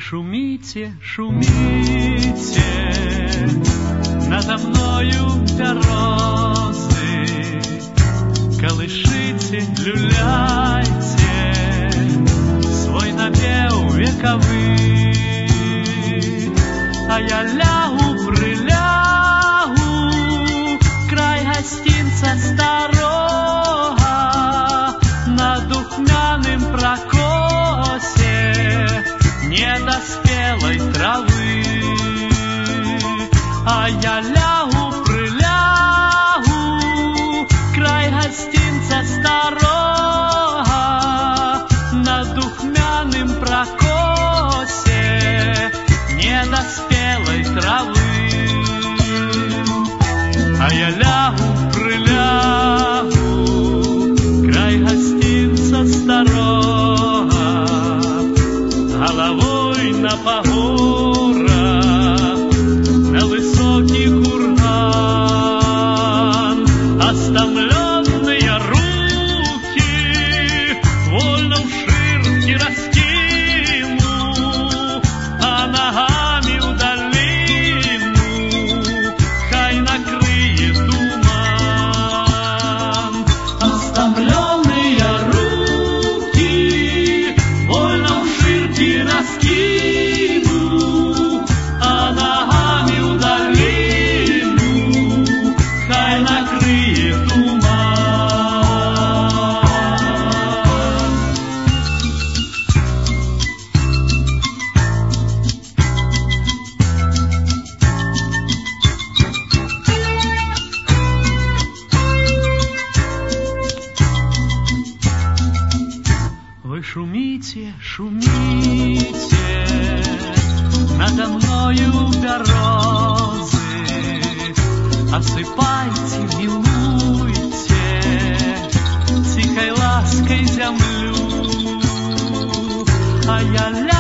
шумите, шумите, надо мною березы, колышите, люляйте свой напев вековый, а я лягу, прилягу, край гостинца старого, на духмяным прокосе недоспелой травы, а я лягу, прилягу, край гостинца старого, на духмяным прокосе недоспелой травы, а я лягу, прилягу, край гостинца старого, головой на погорах, на высокий курган, оставленные руки вольно в ширке раскину, а ногами в долину хай накрыет туман. Оставленные руки вольно в ширке раскину, а ногами в долину хай накрыет туман. Вы шумите, шумите, надо мною березы, осыпайте, милуйте тихой лаской землю, а я